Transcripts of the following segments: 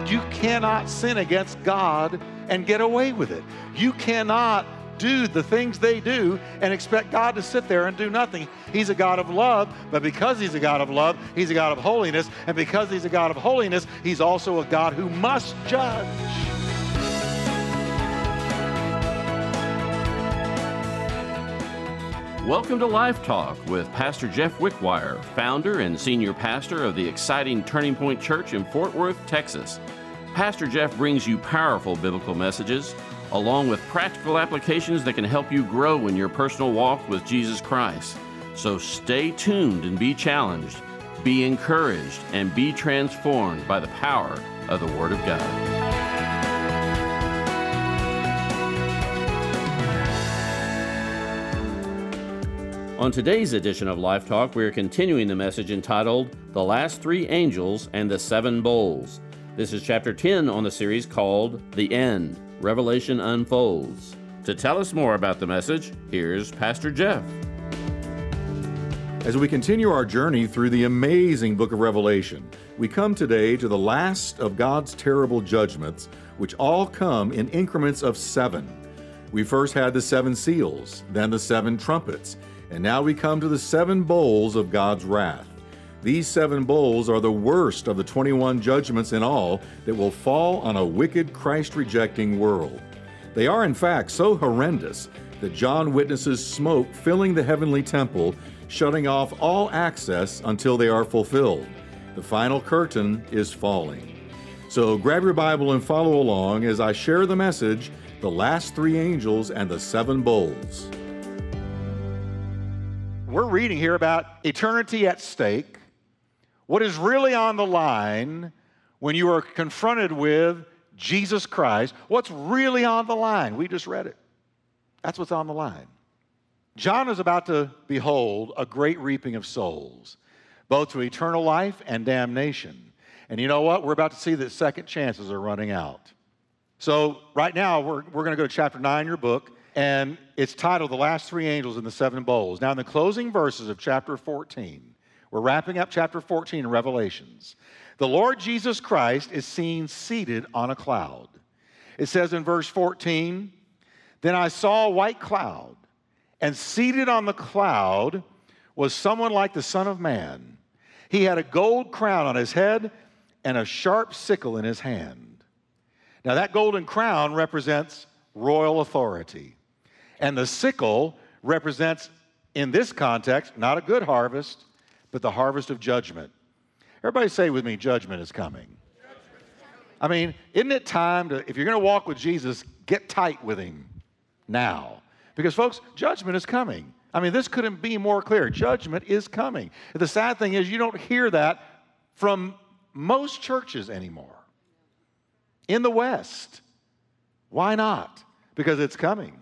You cannot sin against God and get away with it. You cannot do the things they do and expect God to sit there and do nothing. He's a God of love, but because He's a God of love, He's a God of holiness, and because He's a God of holiness, He's also a God who must judge. Welcome to Life Talk with Pastor Jeff Wickwire, founder and senior pastor of the exciting Turning Point Church in Fort Worth, Texas. Pastor Jeff brings you powerful biblical messages, along with practical applications that can help you grow in your personal walk with Jesus Christ. So stay tuned and be challenged, be encouraged, and be transformed by the power of the Word of God. On today's edition of Life Talk, we are continuing the message entitled, The Last Three Angels and the Seven Bowls. This is chapter 10 on the series called The End, Revelation Unfolds. To tell us more about the message, here's Pastor Jeff. As we continue our journey through the amazing book of Revelation, we come today to the last of God's terrible judgments, which all come in increments of 7. We first had the 7 seals, then the 7 trumpets, and now we come to the 7 bowls of God's wrath. These 7 bowls are the worst of the 21 judgments in all that will fall on a wicked, Christ-rejecting world. They are, in fact, so horrendous that John witnesses smoke filling the heavenly temple, shutting off all access until they are fulfilled. The final curtain is falling. So grab your Bible and follow along as I share the message, The Last Three Angels and the 7 Bowls. We're reading here about eternity at stake, what is really on the line when you are confronted with Jesus Christ. What's really on the line? We just read it. That's what's on the line. John is about to behold a great reaping of souls, both to eternal life and damnation. And you know what? We're about to see that second chances are running out. So right now, we're going to go to chapter 9 in your book, and it's titled The Last Three Angels and the 7 Bowls. Now, in the closing verses of chapter 14, we're wrapping up chapter 14 in Revelations. The Lord Jesus Christ is seen seated on a cloud. It says in verse 14, Then I saw a white cloud, and seated on the cloud was someone like the Son of Man. He had a gold crown on his head and a sharp sickle in his hand. Now that golden crown represents royal authority. And the sickle represents, in this context, not a good harvest, but the harvest of judgment. Everybody say with me, judgment is coming. I mean, isn't it time to, if you're going to walk with Jesus, get tight with Him now? Because, folks, judgment is coming. I mean, this couldn't be more clear. Judgment is coming. The sad thing is you don't hear that from most churches anymore in the West. Why not? Because it's coming.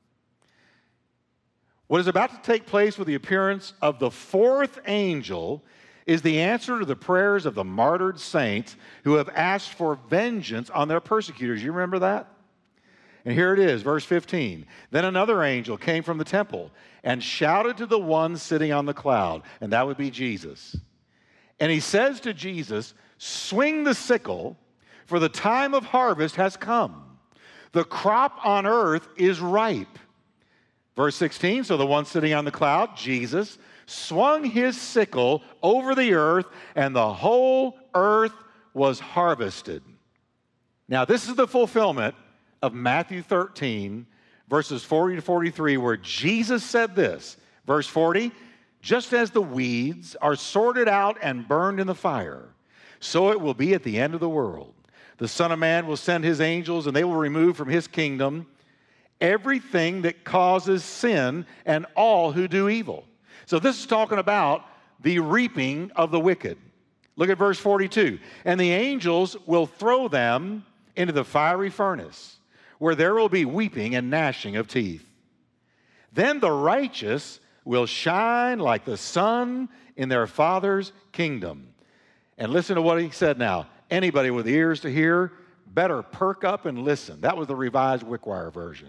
What is about to take place with the appearance of the 4th angel is the answer to the prayers of the martyred saints who have asked for vengeance on their persecutors. You remember that? And here it is, verse 15. Then another angel came from the temple and shouted to the one sitting on the cloud, and that would be Jesus. And he says to Jesus, Swing the sickle, for the time of harvest has come. The crop on earth is ripe. Verse 16, so the one sitting on the cloud, Jesus, swung his sickle over the earth, and the whole earth was harvested. Now, this is the fulfillment of Matthew 13, verses 40 to 43, where Jesus said this. Verse 40, just as the weeds are sorted out and burned in the fire, so it will be at the end of the world. The Son of Man will send His angels, and they will remove from His kingdom everything that causes sin and all who do evil. So this is talking about the reaping of the wicked. Look at verse 42. And the angels will throw them into the fiery furnace, where there will be weeping and gnashing of teeth. Then the righteous will shine like the sun in their Father's kingdom. And listen to what he said now. Anybody with ears to hear, better perk up and listen. That was the Revised Wickwire version.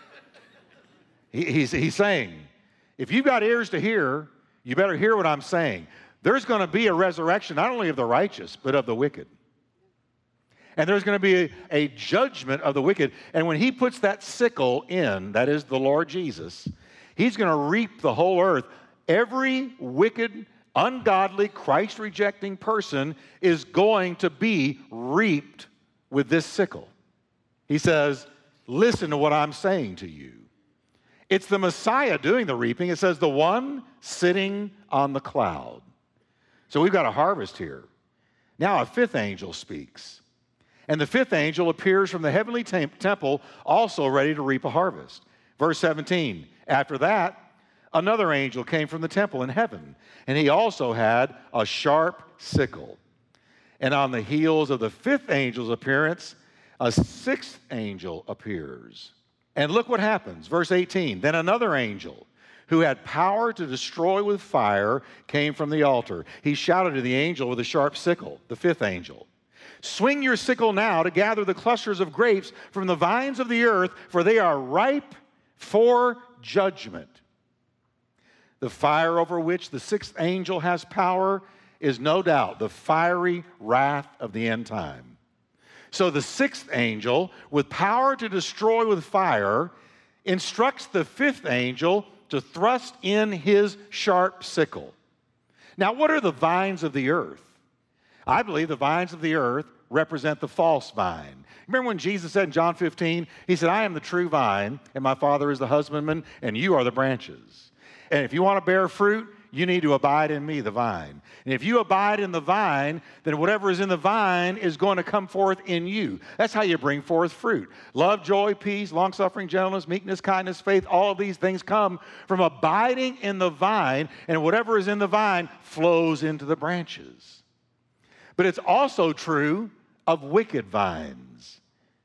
He's saying, if you've got ears to hear, you better hear what I'm saying. There's going to be a resurrection, not only of the righteous, but of the wicked. And there's going to be a judgment of the wicked. And when he puts that sickle in, that is the Lord Jesus, he's going to reap the whole earth. Every wicked, ungodly, Christ-rejecting person is going to be reaped with this sickle. He says, listen to what I'm saying to you. It's the Messiah doing the reaping. It says the one sitting on the cloud. So we've got a harvest here. Now a fifth angel speaks. And the fifth angel appears from the heavenly temple, also ready to reap a harvest. Verse 17, after that, another angel came from the temple in heaven, and he also had a sharp sickle. And on the heels of the fifth angel's appearance, a sixth angel appears. And look what happens. Verse 18, then another angel who had power to destroy with fire came from the altar. He shouted to the angel with a sharp sickle, the fifth angel, swing your sickle now to gather the clusters of grapes from the vines of the earth, for they are ripe for judgment. The fire over which the sixth angel has power is no doubt the fiery wrath of the end time. So the sixth angel, with power to destroy with fire, instructs the fifth angel to thrust in his sharp sickle. Now, what are the vines of the earth? I believe the vines of the earth represent the false vine. Remember when Jesus said in John 15, he said, I am the true vine, and my Father is the husbandman, and you are the branches. And if you want to bear fruit, you need to abide in me, the vine. And if you abide in the vine, then whatever is in the vine is going to come forth in you. That's how you bring forth fruit. Love, joy, peace, long-suffering, gentleness, meekness, kindness, faith, all of these things come from abiding in the vine, and whatever is in the vine flows into the branches. But it's also true of wicked vines.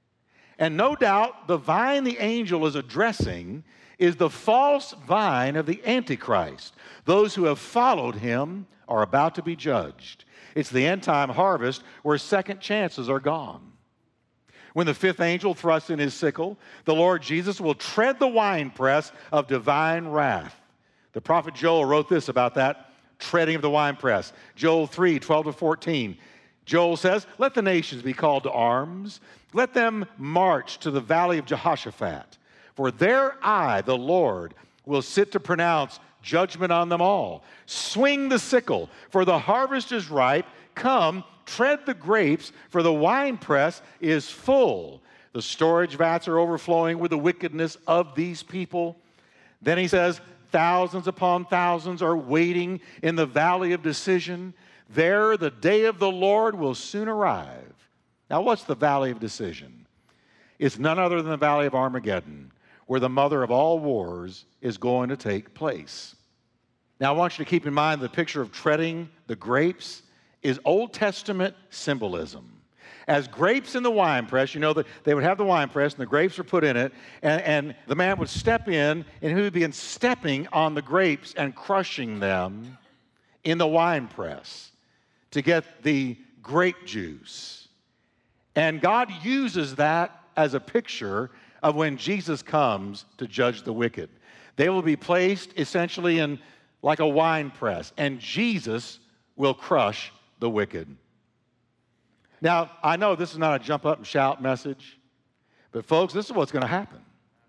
And no doubt the vine the angel is addressing is the false vine of the Antichrist. Those who have followed him are about to be judged. It's the end-time harvest where second chances are gone. When the fifth angel thrusts in his sickle, the Lord Jesus will tread the winepress of divine wrath. The prophet Joel wrote this about that treading of the winepress. Joel 3:12-14. Joel says, let the nations be called to arms. Let them march to the valley of Jehoshaphat. For there I, the Lord, will sit to pronounce judgment on them all. Swing the sickle, for the harvest is ripe. Come, tread the grapes, for the winepress is full. The storage vats are overflowing with the wickedness of these people. Then he says, thousands upon thousands are waiting in the valley of decision. There the day of the Lord will soon arrive. Now, what's the valley of decision? It's none other than the valley of Armageddon, where the mother of all wars is going to take place. Now, I want you to keep in mind the picture of treading the grapes is Old Testament symbolism. As grapes in the winepress, you know that they would have the winepress and the grapes were put in it, and the man would step in and he would begin stepping on the grapes and crushing them in the winepress to get the grape juice. And God uses that as a picture of when Jesus comes to judge the wicked. They will be placed essentially in like a wine press, and Jesus will crush the wicked. Now, I know this is not a jump up and shout message, but folks, this is what's going to happen.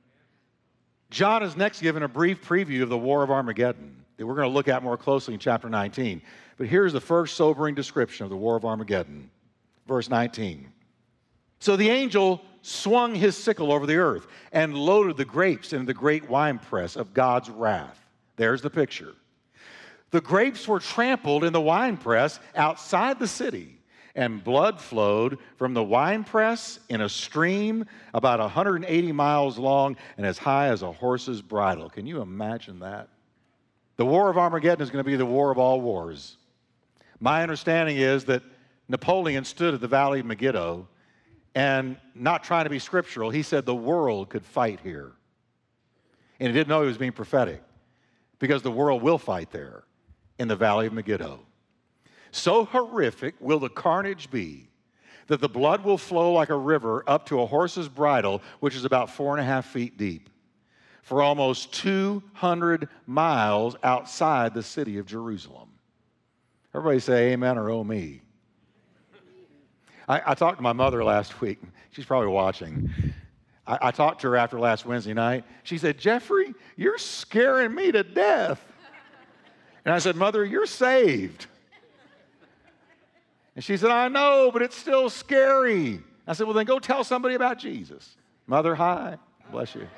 John is next given a brief preview of the War of Armageddon that we're going to look at more closely in chapter 19. But here's the first sobering description of the War of Armageddon. Verse 19. So the angel swung his sickle over the earth and loaded the grapes into the great winepress of God's wrath. There's the picture. The grapes were trampled in the winepress outside the city, and blood flowed from the winepress in a stream about 180 miles long and as high as a horse's bridle. Can you imagine that? The War of Armageddon is going to be the war of all wars. My understanding is that Napoleon stood at the Valley of Megiddo, and not trying to be scriptural, he said the world could fight here. And he didn't know he was being prophetic, because the world will fight there in the Valley of Megiddo. So horrific will the carnage be that the blood will flow like a river up to a horse's bridle, which is about 4.5 feet deep, for almost 200 miles outside the city of Jerusalem. Everybody say amen or oh me. I talked to my mother last week. She's probably watching. I talked to her after last Wednesday night. She said, Jeffrey, you're scaring me to death. And I said, Mother, you're saved. And she said, I know, but it's still scary. I said, well, then go tell somebody about Jesus. Mother, hi. Bless you.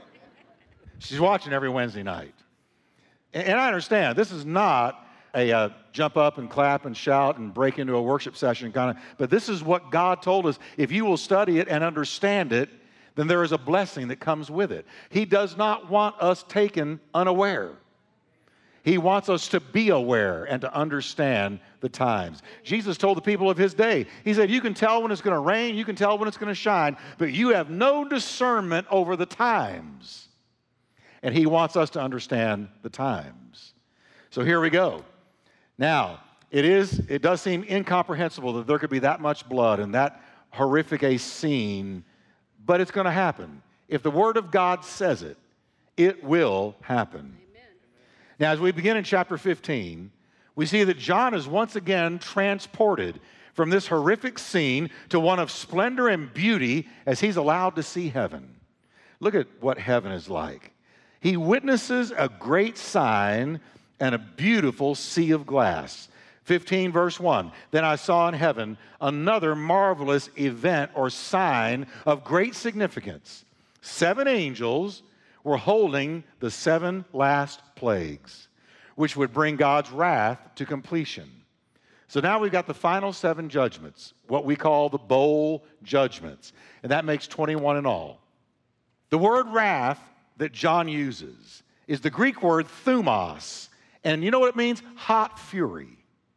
She's watching every Wednesday night. And I understand, this is not a jump up and clap and shout and break into a worship session kind of, but this is what God told us. If you will study it and understand it, then there is a blessing that comes with it. He does not want us taken unaware. He wants us to be aware and to understand the times. Jesus told the people of his day, he said, you can tell when it's going to rain, you can tell when it's going to shine, but you have no discernment over the times. And he wants us to understand the times. So here we go. Now, it does seem incomprehensible that there could be that much blood and that horrific a scene, but it's going to happen. If the Word of God says it, it will happen. Amen. Now, as we begin in chapter 15, we see that John is once again transported from this horrific scene to one of splendor and beauty as he's allowed to see heaven. Look at what heaven is like. He witnesses a great sign and a beautiful sea of glass. 15 verse 1, then I saw in heaven another marvelous event or sign of great significance. 7 angels were holding the 7 last plagues, which would bring God's wrath to completion. So now we've got the final 7 judgments, what we call the bowl judgments, and that makes 21 in all. The word wrath that John uses is the Greek word thumos, and you know what it means? Hot fury.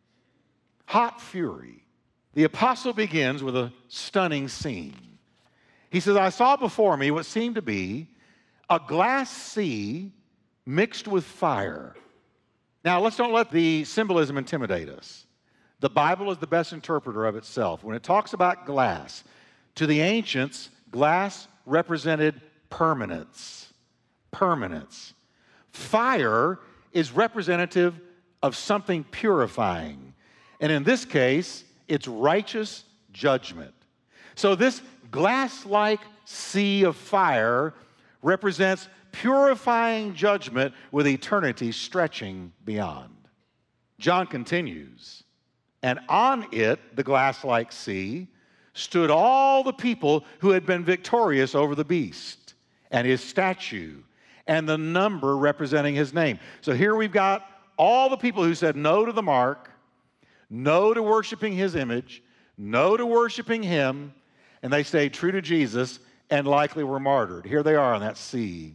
Hot fury. The apostle begins with a stunning scene. He says, I saw before me what seemed to be a glass sea mixed with fire. Now, let's don't let the symbolism intimidate us. The Bible is the best interpreter of itself. When it talks about glass, to the ancients, glass represented permanence. Permanence. Fire is representative of something purifying. And in this case, it's righteous judgment. So this glass-like sea of fire represents purifying judgment with eternity stretching beyond. John continues, and on it, the glass-like sea, stood all the people who had been victorious over the beast and his statue and the number representing his name. So here we've got all the people who said no to the mark, no to worshiping his image, no to worshiping him, and they stayed true to Jesus and likely were martyred. Here they are on that sea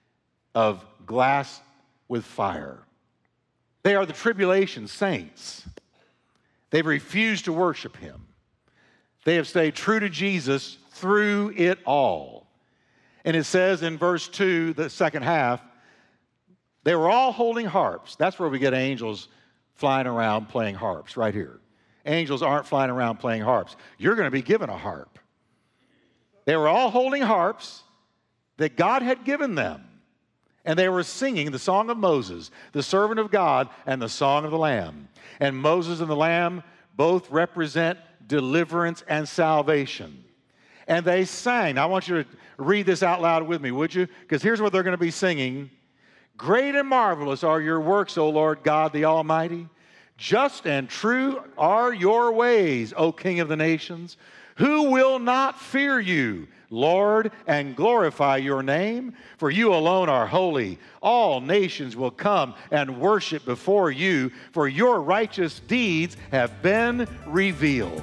of glass with fire. They are the tribulation saints. They've refused to worship him. They have stayed true to Jesus through it all. And it says in verse 2, the second half, they were all holding harps. That's where we get angels flying around playing harps, right here. Angels aren't flying around playing harps. You're going to be given a harp. They were all holding harps that God had given them. And they were singing the song of Moses, the servant of God, and the song of the Lamb. And Moses and the Lamb both represent deliverance and salvation. And they sang. I want you to read this out loud with me, would you? Because here's what they're going to be singing. Great and marvelous are your works, O Lord God the Almighty. Just and true are your ways, O King of the nations. Who will not fear you, Lord, and glorify your name? For you alone are holy. All nations will come and worship before you, for your righteous deeds have been revealed.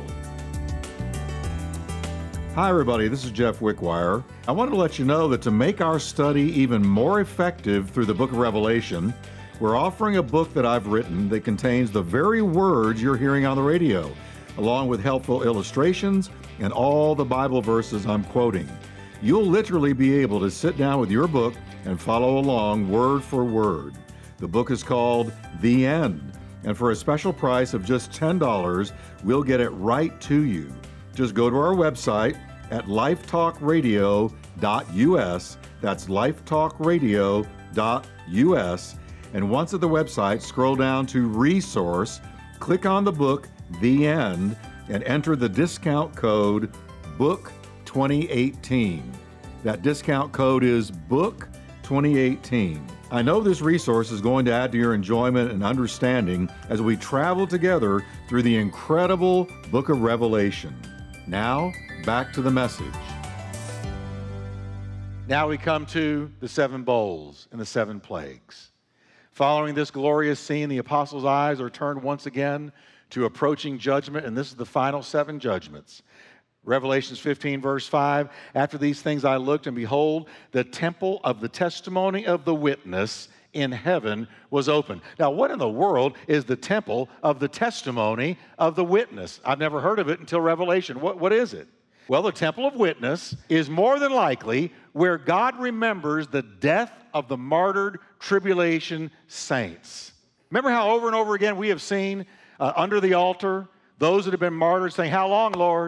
Hi, everybody. This is Jeff Wickwire. I want to let you know that to make our study even more effective through the book of Revelation, we're offering a book that I've written that contains the very words you're hearing on the radio, along with helpful illustrations and all the Bible verses I'm quoting. You'll literally be able to sit down with your book and follow along word for word. The book is called The End, and for a special price of just $10, we'll get it right to you. Just go to our website at lifetalkradio.us. That's lifetalkradio.us. And once at the website, scroll down to Resource, click on the book, The End, and enter the discount code BOOK2018. That discount code is BOOK2018. I know this resource is going to add to your enjoyment and understanding as we travel together through the incredible book of Revelation. Now, back to the message. Now we come to the 7 bowls and the 7 plagues. Following this glorious scene, the apostles' eyes are turned once again to approaching judgment, and this is the final 7 judgments. Revelations 15, verse 5, after these things I looked, and behold, the temple of the testimony of the witness in heaven was open. Now, what in the world is the temple of the testimony of the witness? I've never heard of it until Revelation. What is it? Well, the temple of witness is more than likely where God remembers the death of the martyred tribulation saints. Remember how over and over again we have seen under the altar those that have been martyred saying, "How long, Lord?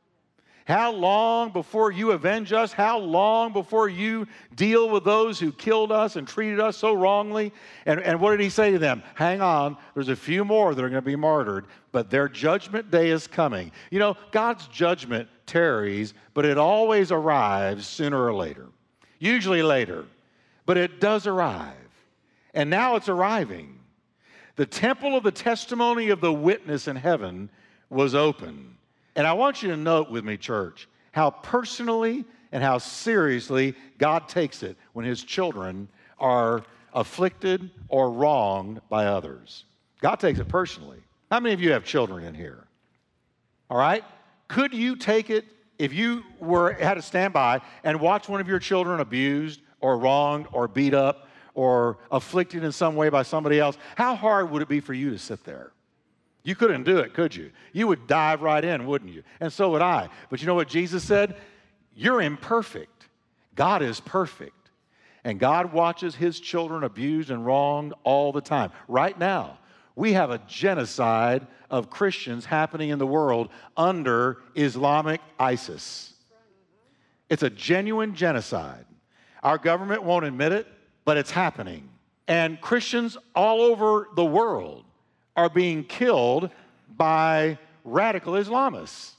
How long before you avenge us? How long before you deal with those who killed us and treated us so wrongly?" And what did he say to them? Hang on, there's a few more that are going to be martyred, but their judgment day is coming. You know, God's judgment tarries, but it always arrives sooner or later. Usually later, but it does arrive. And now it's arriving. The temple of the testimony of the witness in heaven was open. And I want you to note with me, church, how personally and how seriously God takes it when his children are afflicted or wronged by others. God takes it personally. How many of you have children in here? All right? Could you take it if you had to stand by and watch one of your children abused or wronged or beat up or afflicted in some way by somebody else? How hard would it be for you to sit there? You couldn't do it, could you? You would dive right in, wouldn't you? And so would I. But you know what Jesus said? You're imperfect. God is perfect. And God watches his children abused and wronged all the time. Right now, we have a genocide of Christians happening in the world under Islamic ISIS. It's a genuine genocide. Our government won't admit it, but it's happening. And Christians all over the world are being killed by radical Islamists.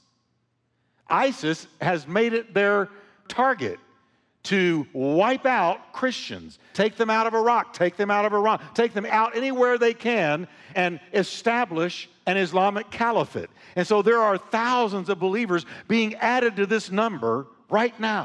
ISIS has made it their target to wipe out Christians, take them out of Iraq, take them out of Iran, take them out anywhere they can and establish an Islamic caliphate. And so there are thousands of believers being added to this number right now.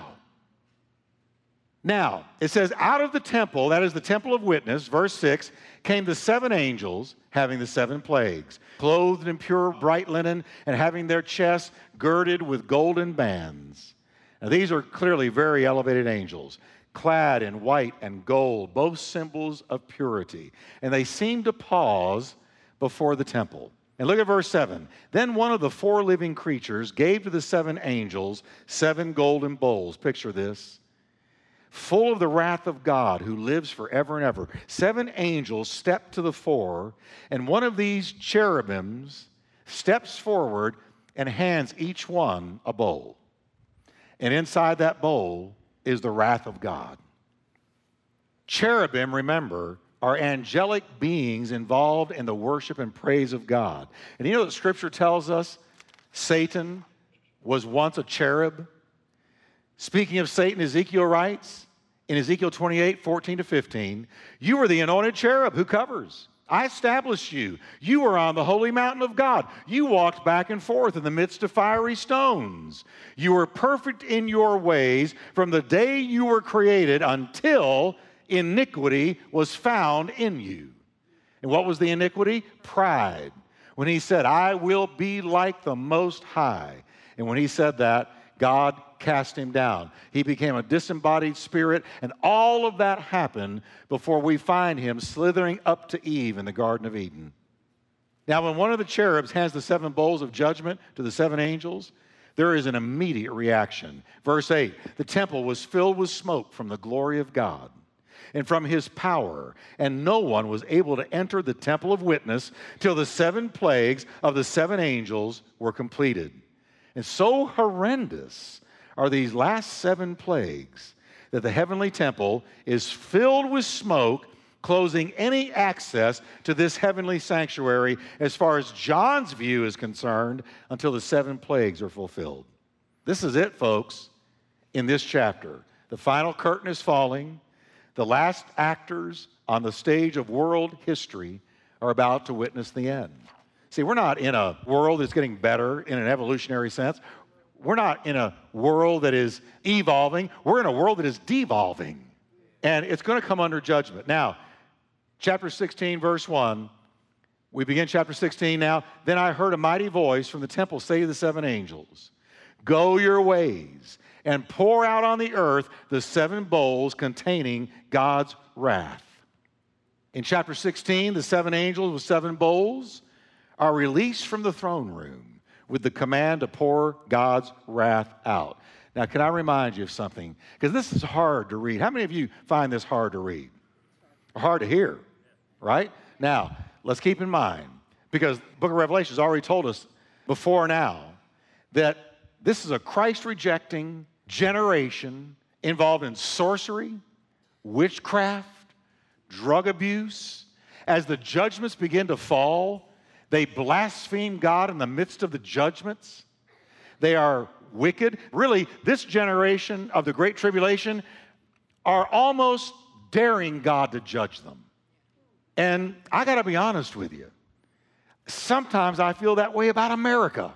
Now, it says, out of the temple, that is the temple of witness, verse 6, came the 7 angels having the 7 plagues, clothed in pure bright linen and having their chests girded with golden bands. Now, these are clearly very elevated angels, clad in white and gold, both symbols of purity. And they seem to pause before the temple. And look at verse 7. Then one of the 4 living creatures gave to the 7 angels 7 golden bowls. Picture this. Full of the wrath of God who lives forever and ever. 7 angels step to the fore, and one of these cherubims steps forward and hands each one a bowl. And inside that bowl is the wrath of God. Cherubim, remember, are angelic beings involved in the worship and praise of God. And you know that Scripture tells us Satan was once a cherub? Speaking of Satan, Ezekiel writes in Ezekiel 28, 14 to 15, you are the anointed cherub who covers. I established you. You were on the holy mountain of God. You walked back and forth in the midst of fiery stones. You were perfect in your ways from the day you were created until iniquity was found in you. And what was the iniquity? Pride. When he said, I will be like the Most High. And when he said that, God cast him down. He became a disembodied spirit, and all of that happened before we find him slithering up to Eve in the Garden of Eden. Now, when one of the cherubs hands the 7 bowls of judgment to the 7 angels, there is an immediate reaction. Verse 8, the temple was filled with smoke from the glory of God and from his power, and no one was able to enter the temple of witness till the 7 plagues of the 7 angels were completed. And so horrendous are these last 7 plagues that the heavenly temple is filled with smoke closing any access to this heavenly sanctuary as far as John's view is concerned until the 7 plagues are fulfilled. This is it, folks, in this chapter. The final curtain is falling. The last actors on the stage of world history are about to witness the end. See, we're not in a world that's getting better in an evolutionary sense. We're not in a world that is evolving. We're in a world that is devolving. And it's going to come under judgment. Now, chapter 16, verse 1, we begin chapter 16 now. Then I heard a mighty voice from the temple say to the 7 angels, "Go your ways and pour out on the earth the 7 bowls containing God's wrath." In chapter 16, the 7 angels with 7 bowls are released from the throne room with the command to pour God's wrath out. Now, can I remind you of something? Because this is hard to read. How many of you find this hard to read? Or hard to hear, right? Now, let's keep in mind, because the book of Revelation has already told us before now that this is a Christ-rejecting generation involved in sorcery, witchcraft, drug abuse. As the judgments begin to fall, they blaspheme God in the midst of the judgments. They are wicked. Really, this generation of the Great Tribulation are almost daring God to judge them. And I got to be honest with you. Sometimes I feel that way about America.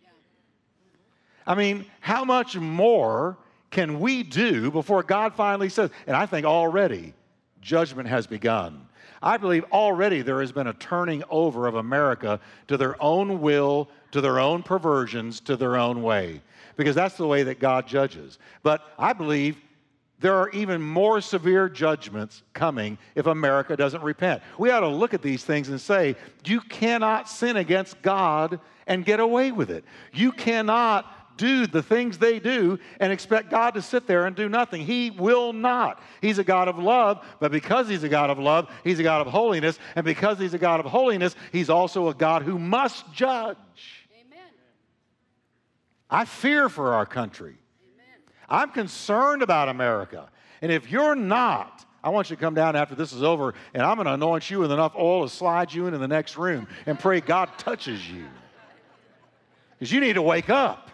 I mean, how much more can we do before God finally says, and I think already judgment has begun. I believe already there has been a turning over of America to their own will, to their own perversions, to their own way, because that's the way that God judges. But I believe there are even more severe judgments coming if America doesn't repent. We ought to look at these things and say, you cannot sin against God and get away with it. You cannot do the things they do and expect God to sit there and do nothing. He will not. He's a God of love, but because He's a God of love, He's a God of holiness, and because He's a God of holiness, He's also a God who must judge. Amen. I fear for our country. Amen. I'm concerned about America. And if you're not, I want you to come down after this is over, and I'm going to anoint you with enough oil to slide you into the next room and pray God touches you. Because you need to wake up.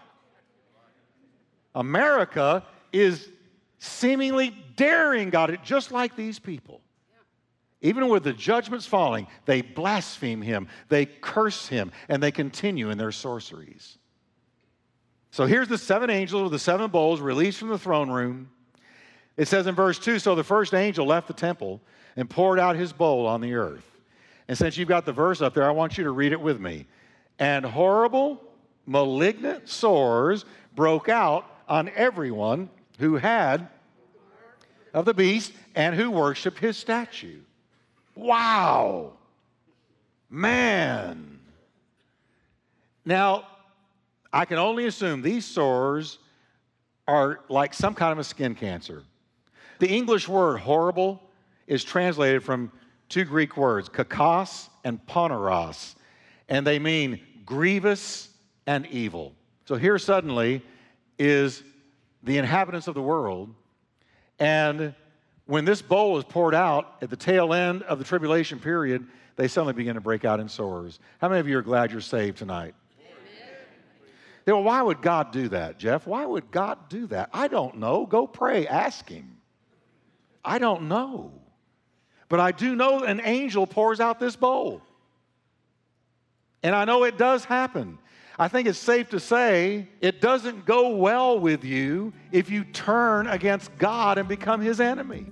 America is seemingly daring God, just like these people. Even with the judgments falling, they blaspheme Him, they curse Him, and they continue in their sorceries. So here's the 7 angels with the 7 bowls released from the throne room. It says in verse 2, so the first angel left the temple and poured out his bowl on the earth. And since you've got the verse up there, I want you to read it with me. And horrible, malignant sores broke out on everyone who had of the beast and who worshiped his statue. Wow. Man. Now, I can only assume these sores are like some kind of a skin cancer. The English word horrible is translated from 2 Greek words, kakos and poneros, and they mean grievous and evil. So here suddenly is the inhabitants of the world, and when this bowl is poured out at the tail end of the tribulation period, they suddenly begin to break out in sores. How many of you are glad you're saved tonight? Well, why would God do that, Jeff? Why would God do that? I don't know. Go pray. Ask Him. I don't know. But I do know an angel pours out this bowl. And I know it does happen. I think it's safe to say it doesn't go well with you if you turn against God and become His enemy.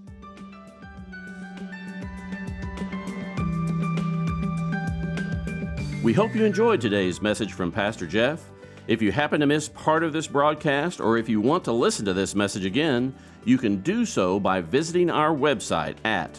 We hope you enjoyed today's message from Pastor Jeff. If you happen to miss part of this broadcast, or if you want to listen to this message again, you can do so by visiting our website at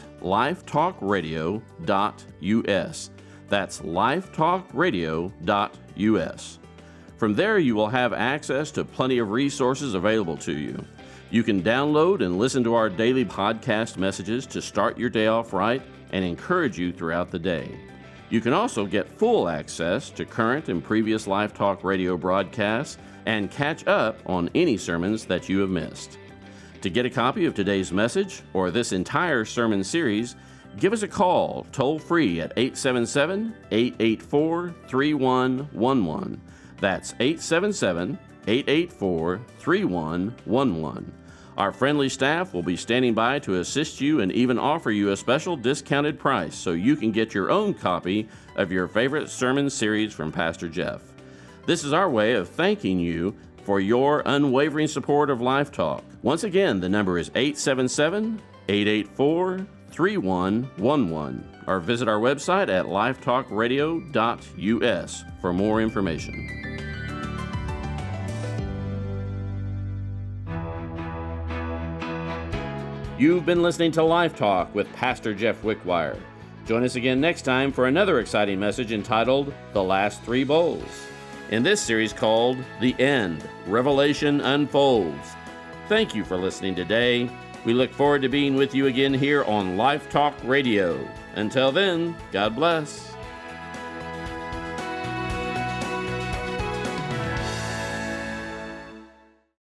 lifetalkradio.us. That's lifetalkradio.us. From there, you will have access to plenty of resources available to you. You can download and listen to our daily podcast messages to start your day off right and encourage you throughout the day. You can also get full access to current and previous Life Talk Radio broadcasts and catch up on any sermons that you have missed. To get a copy of today's message or this entire sermon series, Give us a call toll-free at 877-884-3111. That's 877-884-3111. Our friendly staff will be standing by to assist you and even offer you a special discounted price so you can get your own copy of your favorite sermon series from Pastor Jeff. This is our way of thanking you for your unwavering support of Life Talk. Once again, the number is 877-884-3111, or visit our website at lifetalkradio.us for more information. You've been listening to Life Talk with Pastor Jeff Wickwire. Join us again next time for another exciting message entitled The Last Three Bowls. In this series called The End, Revelation Unfolds. Thank you for listening today. We look forward to being with you again here on Life Talk Radio. Until then, God bless.